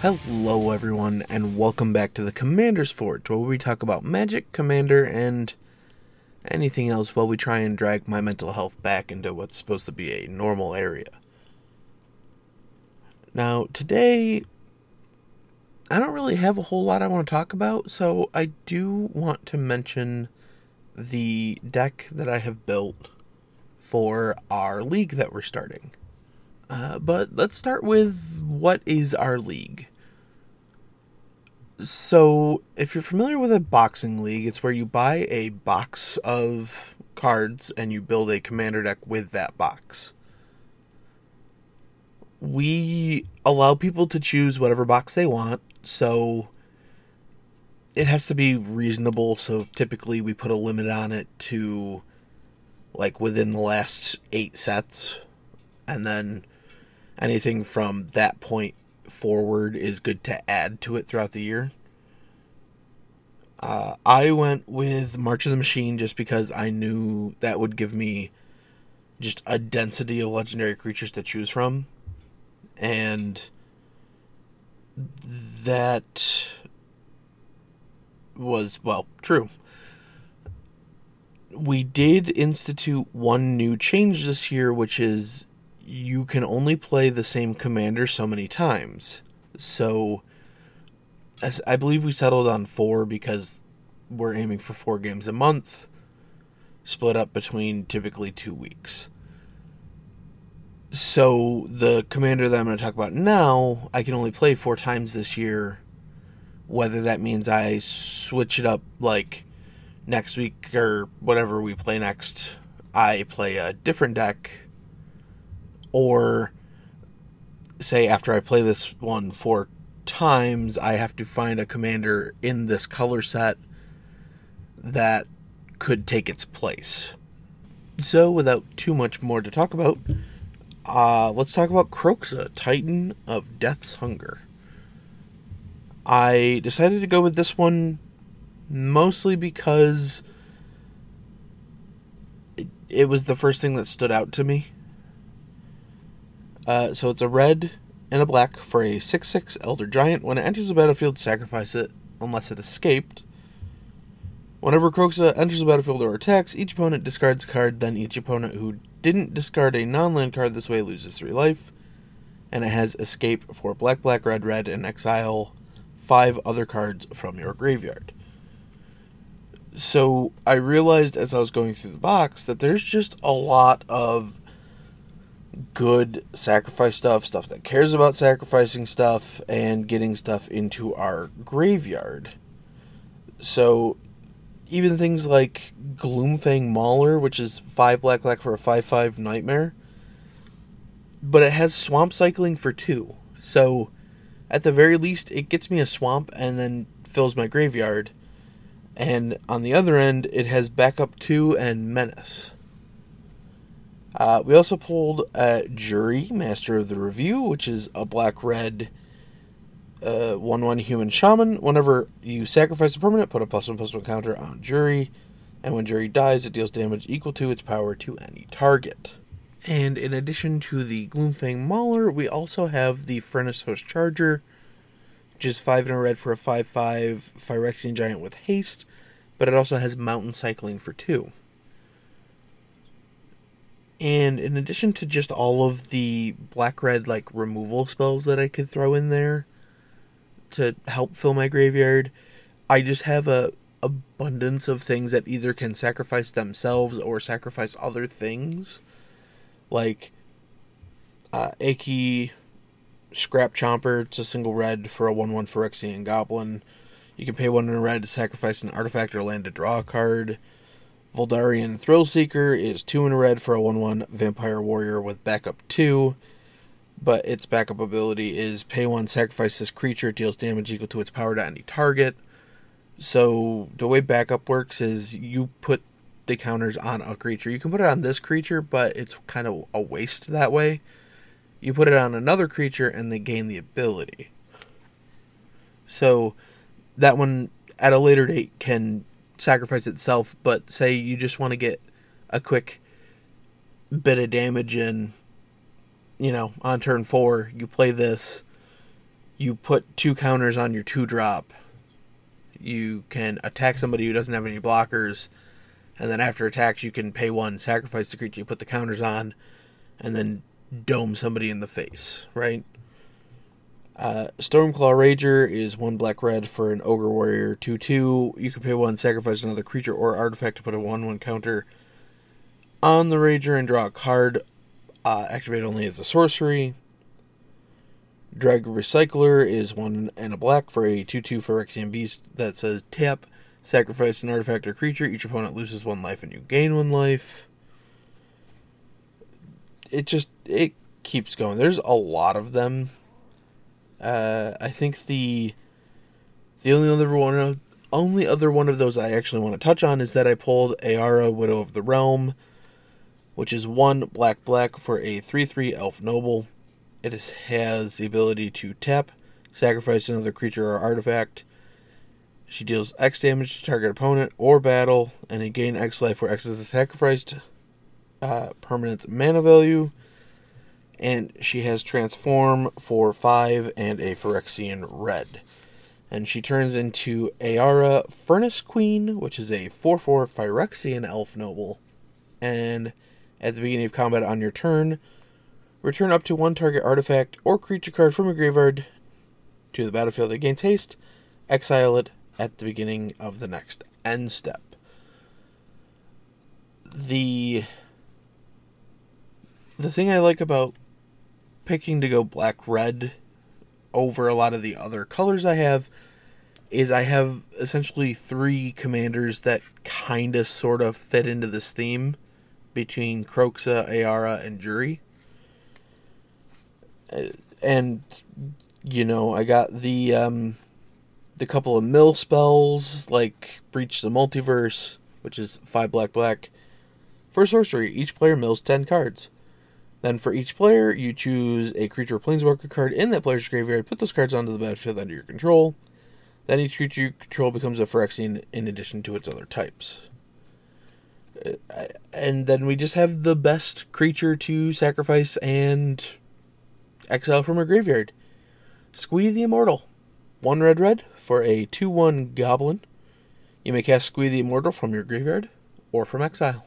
Hello everyone, and welcome back to the Commander's Forge, where we talk about Magic, Commander, and anything else while we try and drag my mental health back into what's supposed to be a normal area. Now, today, I don't really have a whole lot I want to talk about, so I do want to mention the deck that I have built for our league that we're starting. But let's start with what is our league. So, if you're familiar with a boxing league, it's where you buy a box of cards and you build a commander deck with that box. We allow people to choose whatever box they want, so it has to be reasonable, so typically we put a limit on it to, like, within the last 8 sets, and then anything from that point forward is good to add to it throughout the year. I went with March of the Machine just because I knew that would give me just a density of legendary creatures to choose from. And that was, well, true. We did institute one new change this year, which is you can only play the same commander so many times. So, as I believe we settled on 4 because we're aiming for 4 games a month, split up between typically 2 weeks. So, the commander that I'm going to talk about now, I can only play 4 times this year, whether that means I switch it up, like, next week or whatever we play next, I play a different deck, or say after I play this one 4 times, I have to find a commander in this color set that could take its place. So, without too much more to talk about, let's talk about Kroxa, Titan of Death's Hunger. I decided to go with this one mostly because it was the first thing that stood out to me. So it's a red and a black for a 6/6 Elder Giant. When it enters the battlefield, sacrifice it unless it escaped. Whenever Kroxa enters the battlefield or attacks, each opponent discards a card, then each opponent who didn't discard a non-land card this way loses 3 life. And it has escape for black, black, red, red, and exile 5 other cards from your graveyard. So I realized as I was going through the box that there's just a lot of good sacrifice stuff that cares about sacrificing stuff and getting stuff into our graveyard. So even things like Gloomfang Mauler, which is 5 black black for a 5/5 nightmare, but it has swamp cycling for 2. So at the very least it gets me a swamp and then fills my graveyard. And on the other end it has backup 2 and menace. We also pulled Jury, Master of the Review, which is a black-red 1/1 human shaman. Whenever you sacrifice a permanent, put a +1/+1 counter on Jury, and when Jury dies, it deals damage equal to its power to any target. And in addition to the Gloomfang Mauler, we also have the Furnace Host Charger, which is 5 and a red for a 5/5 Phyrexian Giant with haste, but it also has Mountain Cycling for 2. And in addition to just all of the black-red, like, removal spells that I could throw in there to help fill my graveyard, I just have a abundance of things that either can sacrifice themselves or sacrifice other things. Like, Aki Scrap Chomper, it's a single red for a 1/1 Phyrexian Goblin. You can pay 1 in a red to sacrifice an artifact or land to draw a card. Voldarian Thrillseeker is 2 in a red for a 1/1 Vampire Warrior with backup 2, but its backup ability is pay 1, sacrifice this creature, it deals damage equal to its power to any target. So the way backup works is you put the counters on a creature. You can put it on this creature, but it's kind of a waste that way. You put it on another creature and they gain the ability. So that one at a later date can sacrifice itself, but say you just want to get a quick bit of damage in, on turn 4, you play this, you put 2 counters on your 2-drop. You can attack somebody who doesn't have any blockers, and then after attacks you can pay 1, sacrifice the creature you put the counters on, and then dome somebody in the face, right? Stormclaw Rager is 1 black-red for an Ogre Warrior 2/2. You can pay 1, sacrifice another creature or artifact to put a 1/1 counter on the Rager and draw a card. Activate only as a sorcery. Dreg Recycler is 1 and a black for a 2/2 Phyrexian Beast that says tap, sacrifice an artifact or creature. Each opponent loses 1 life and you gain 1 life. It keeps going. There's a lot of them. I think the only other one of those I actually want to touch on is that I pulled Ayara, Widow of the Realm, which is 1 black for a 3/3 Elf Noble. It has the ability to tap, sacrifice another creature or artifact. She deals X damage to target opponent or battle, and you gain X life where X is a sacrificed permanent mana value. And she has Transform for 5 and a Phyrexian red. And she turns into Ayara Furnace Queen, which is a 4/4 Phyrexian Elf Noble. And at the beginning of combat on your turn, return up to 1 target artifact or creature card from your graveyard to the battlefield that gains haste. Exile it at the beginning of the next end step. The thing I like about picking to go black-red over a lot of the other colors I have is I have essentially 3 commanders that kind of sort of fit into this theme between Kroxa, Ayara, and Jury. And, I got the couple of mill spells, like Breach the Multiverse, which is 5 black. For sorcery, each player mills 10 cards. Then for each player, you choose a creature or planeswalker card in that player's graveyard, put those cards onto the battlefield under your control. Then each creature you control becomes a Phyrexian in addition to its other types. And then we just have the best creature to sacrifice and exile from a graveyard. Squee the Immortal. 1 red for a 2/1 goblin. You may cast Squee the Immortal from your graveyard or from exile.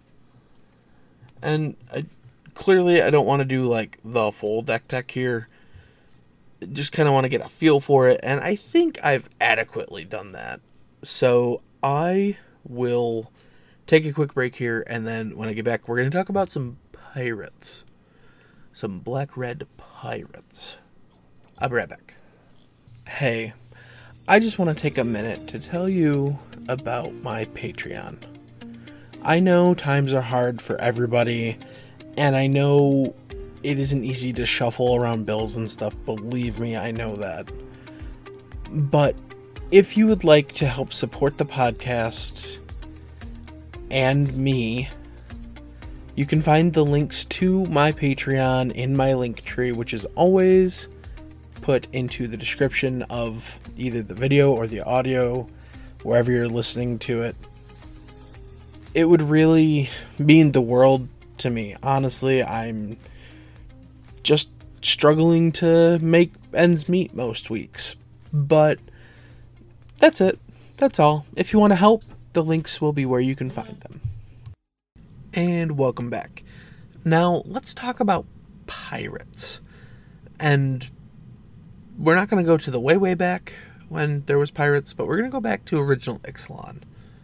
And clearly I don't want to do like the full deck here. Just kind of want to get a feel for it, and I think I've adequately done that. So I will take a quick break here, and then when I get back, we're going to talk about some pirates. Some black-red pirates. I'll be right back. Hey, I just want to take a minute to tell you about my Patreon. I know times are hard for everybody, and I know it isn't easy to shuffle around bills and stuff. Believe me, I know that. But if you would like to help support the podcast and me, you can find the links to my Patreon in my link tree, which is always put into the description of either the video or the audio, wherever you're listening to it. It would really mean the world to me. Honestly, I'm just struggling to make ends meet most weeks. But that's it. That's all. If you want to help, the links will be where you can find them. And welcome back. Now, let's talk about pirates. And we're not going to go to the way back when there was pirates, but we're going to go back to original Ixalan.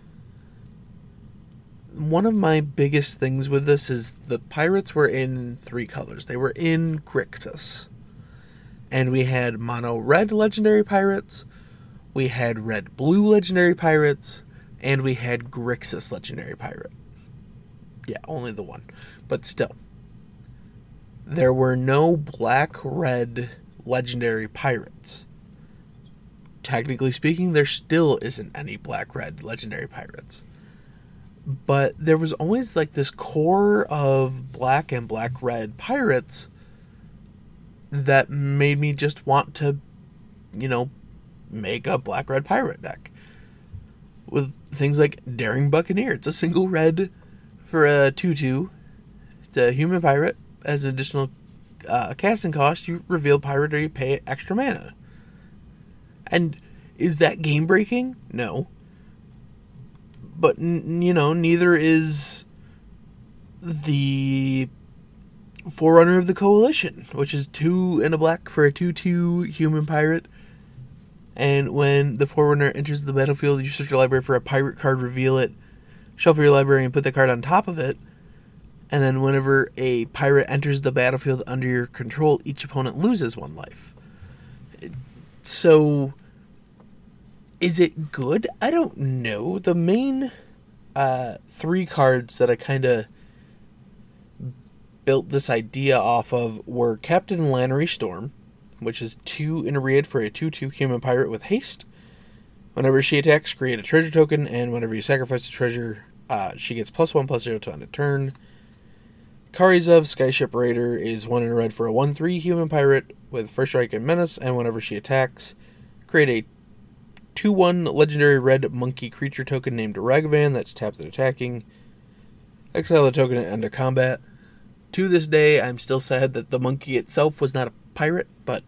One of my biggest things with this is the pirates were in 3 colors. They were in Grixis. And we had mono red legendary pirates, we had red blue legendary pirates, and we had Grixis legendary pirate. Yeah, only the one. But still. There were no black-red legendary pirates. Technically speaking, there still isn't any black-red legendary pirates. But there was always like this core of black and black-red pirates that made me just want to, make a black-red pirate deck. With things like Daring Buccaneer. It's a single red for a 2/2. It's a human pirate as an additional casting cost, you reveal pirate or you pay extra mana. And is that game breaking? No. But, neither is the Forerunner of the Coalition, which is 2 and a black for a 2/2 human pirate. And when the Forerunner enters the battlefield, you search your library for a pirate card, reveal it, shuffle your library, and put the card on top of it. And then whenever a pirate enters the battlefield under your control, each opponent loses 1 life. So, is it good? I don't know. The main 3 cards that I kind of built this idea off of were Captain Lannery Storm, which is 2 in a red for a 2/2 human pirate with haste. Whenever she attacks, create a treasure token, and whenever you sacrifice a treasure, she gets +1/+0 to end a turn. Karizov Skyship Raider is 1 in a red for a 1/3 human pirate with first strike and menace, and whenever she attacks, create a 2/1 legendary red monkey creature token named Ragavan that's tapped and attacking. Exile the token and end a combat. To this day, I'm still sad that the monkey itself was not a pirate, but,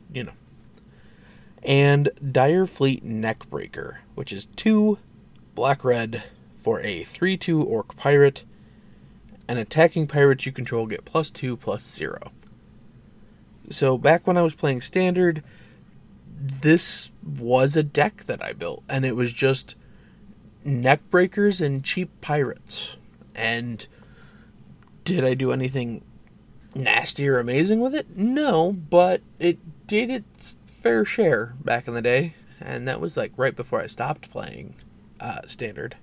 And Dire Fleet Neckbreaker, which is 2 black-red for a 3/2 orc pirate. And attacking pirates you control get +2/+0. So back when I was playing Standard, this was a deck that I built, and it was just neckbreakers and cheap pirates. And did I do anything nasty or amazing with it? No, but it did its fair share back in the day, and that was like right before I stopped playing Standard.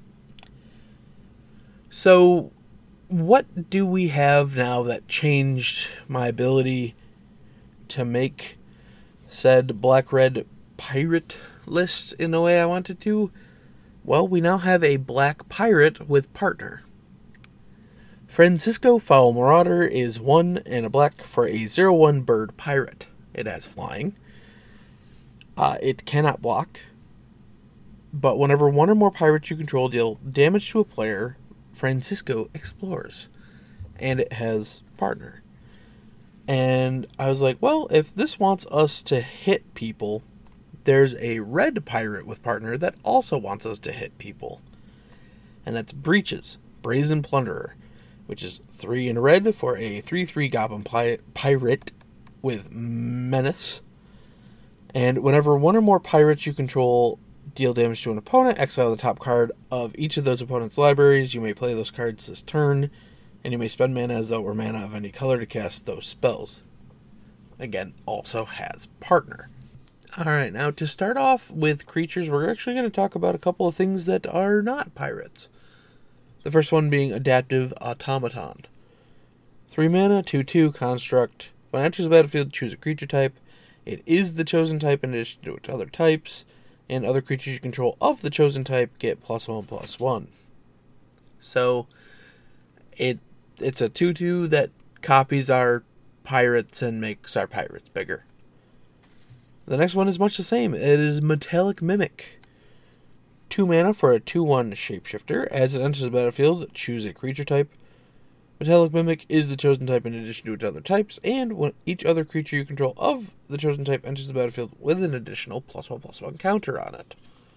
So what do we have now that changed my ability to make said black-red pirate list in the way I wanted to? Well, we now have a black pirate with partner. Francisco Foul Marauder is 1 and a black for a 0/1 bird pirate. It has flying. It cannot block. But whenever 1 or more pirates you control deal damage to a player, Francisco explores. And it has partner. And I was like, well, if this wants us to hit people, there's a red pirate with partner that also wants us to hit people. And that's Breaches, Brazen Plunderer, which is 3 in red for a 3/3 goblin pirate with menace. And whenever 1 or more pirates you control deal damage to an opponent, exile the top card of each of those opponents' libraries. You may play those cards this turn, and you may spend mana as though it were mana of any color to cast those spells. Again, also has partner. Alright, now to start off with creatures, we're actually going to talk about a couple of things that are not pirates. The first one being Adaptive Automaton. 3 mana, 2/2 construct. When it enters the battlefield, choose a creature type. It is the chosen type in addition to its other types, and other creatures you control of the chosen type get +1/+1. So, it's a 2/2 that copies our pirates and makes our pirates bigger. The next one is much the same. It is Metallic Mimic. 2 mana for a 2/1 shapeshifter. As it enters the battlefield, choose a creature type. Metallic Mimic is the chosen type in addition to its other types, and when each other creature you control of the chosen type enters the battlefield with an additional +1/+1 counter on it.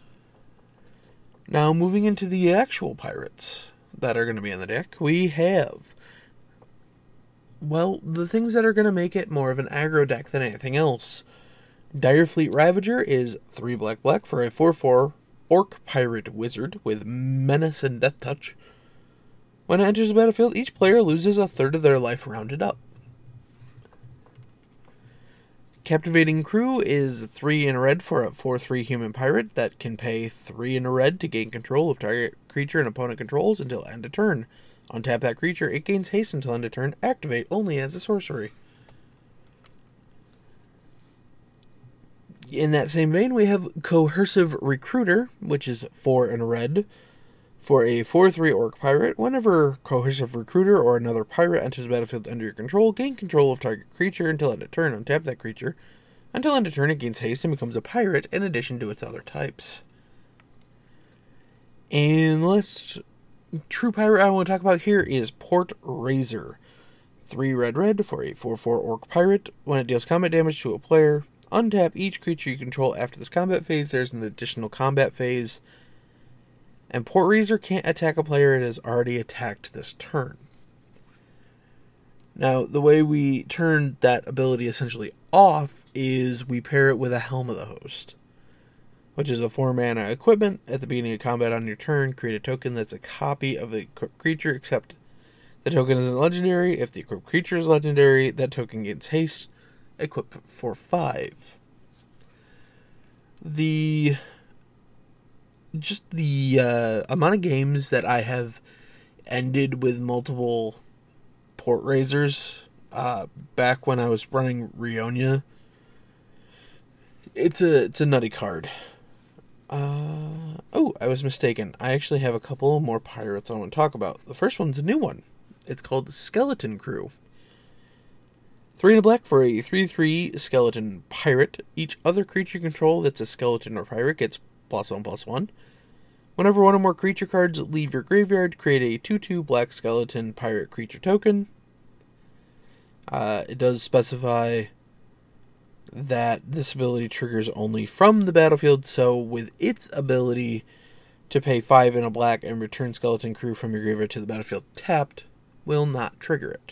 Now, moving into the actual pirates that are going to be in the deck, we have, well, the things that are going to make it more of an aggro deck than anything else. Dire Fleet Ravager is 3 black for a 4/4 orc pirate wizard with menace and death touch. When it enters the battlefield, each player loses 1/3 of their life rounded up. Captivating Crew is 3 in red for a 4/3 human pirate that can pay 3 in a red to gain control of target creature and opponent controls until end of turn. Untap that creature, it gains haste until end of turn, activate only as a sorcery. In that same vein, we have Coercive Recruiter, which is 4 in a red for a 4/3 orc pirate. Whenever Coercive Recruiter or another pirate enters the battlefield under your control, gain control of target creature until end of turn. Untap that creature. Until end of turn, it gains haste and becomes a pirate in addition to its other types. And the last true pirate I want to talk about here is Port Razor. 3 red for a 4/4 Orc Pirate. When it deals combat damage to a player, untap each creature you control after this combat phase. There's an additional combat phase. And Port Razor can't attack a player it has already attacked this turn. Now, the way we turn that ability essentially off is we pair it with a Helm of the Host, which is a 4-mana equipment. At the beginning of combat on your turn, create a token that's a copy of the equipped creature, except the token isn't legendary. If the equipped creature is legendary, that token gains haste, equipped for 5. The amount of games that I have ended with multiple Port Razors back when I was running Rionia, it's a nutty card. Oh, I was mistaken. I actually have a couple more pirates I want to talk about. The first one's a new one. It's called Skeleton Crew. 3 and a black for a 3/3 skeleton pirate. Each other creature you control that's a skeleton or pirate gets +1/+1. Whenever one or more creature cards leave your graveyard, create a 2/2 black skeleton pirate creature token. It does specify that this ability triggers only from the battlefield, so with its ability to pay 5 and a black and return Skeleton Crew from your graveyard to the battlefield tapped, will not trigger it.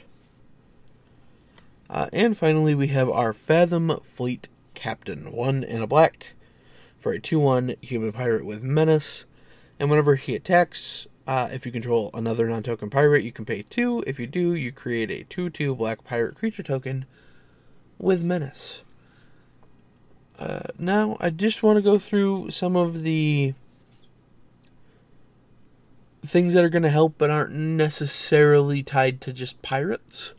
And finally, we have our Fathom Fleet Captain. 1 and a black for a 2/1 human pirate with menace. And whenever he attacks, if you control another non-token pirate, you can pay 2. If you do, you create a 2/2 black pirate creature token with menace. Now, I just want to go through some of the things that are going to help but aren't necessarily tied to just pirates.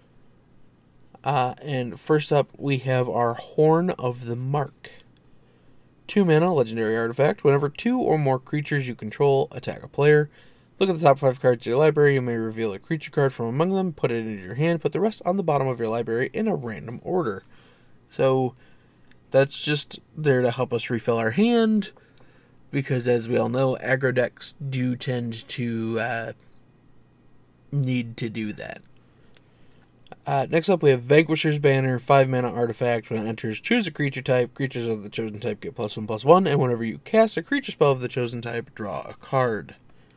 And first up, we have our Horn of the Mark. 2 mana, legendary artifact. Whenever 2 or more creatures you control attack a player, look at the top 5 cards of your library. You may reveal a creature card from among them, put it into your hand, put the rest on the bottom of your library in a random order. So, that's just there to help us refill our hand, because as we all know, aggro decks do tend to need to do that. Next up, we have Vanquisher's Banner, 5 mana artifact. When it enters, choose a creature type. Creatures of the chosen type get +1/+1, and whenever you cast a creature spell of the chosen type, draw a card.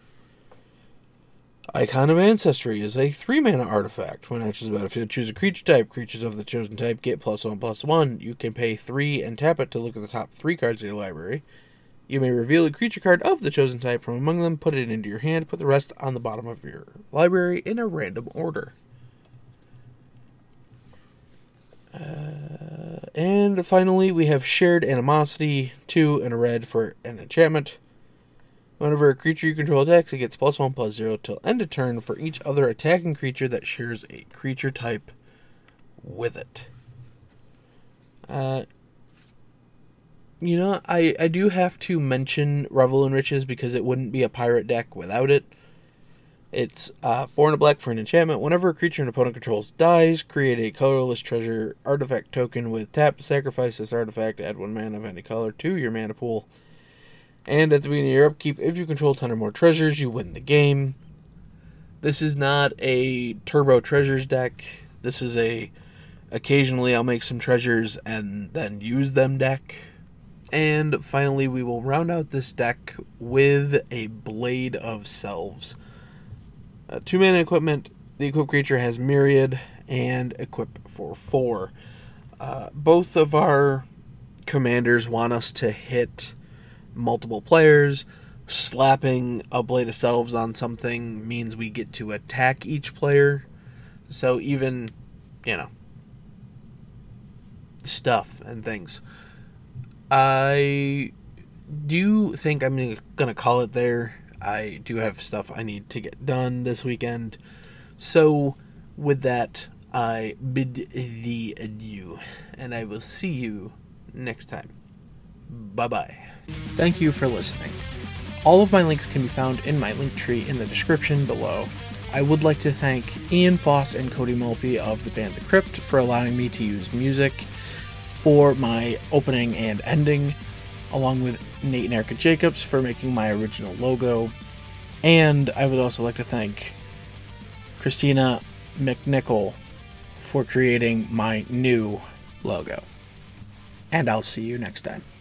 Icon of Ancestry is a 3 mana artifact. When it enters the battlefield, choose a creature type. Creatures of the chosen type get +1/+1. You can pay 3 and tap it to look at the top 3 cards of your library. You may reveal a creature card of the chosen type from among them, put it into your hand, put the rest on the bottom of your library in a random order. And finally, we have Shared Animosity, 2 and a red for an enchantment. Whenever a creature you control attacks, it gets +1/+0 till end of turn for each other attacking creature that shares a creature type with it. I do have to mention Revel in Riches because it wouldn't be a pirate deck without it. It's 4 and a black for an enchantment. Whenever a creature an opponent controls dies, create a colorless treasure artifact token with tap to sacrifice this artifact, add 1 mana of any color to your mana pool. And at the beginning of your upkeep, if you control 10 or more treasures, you win the game. This is not a turbo treasures deck. This is occasionally I'll make some treasures and then use them deck. And finally, we will round out this deck with a Blade of Selves. 2 mana equipment. The equipped creature has Myriad and equip for 4. Both of our commanders want us to hit multiple players. Slapping a Blade of Selves on something means we get to attack each player. So even, stuff and things. I do think I'm going to call it there. I do have stuff I need to get done this weekend. So, with that, I bid thee adieu, and I will see you next time. Bye-bye. Thank you for listening. All of my links can be found in my link tree in the description below. I would like to thank Ian Foss and Cody Mulpey of the band The Crypt for allowing me to use music for my opening and ending, along with Nate and Erica Jacobs for making my original logo. And I would also like to thank Christina McNichol for creating my new logo. And I'll see you next time.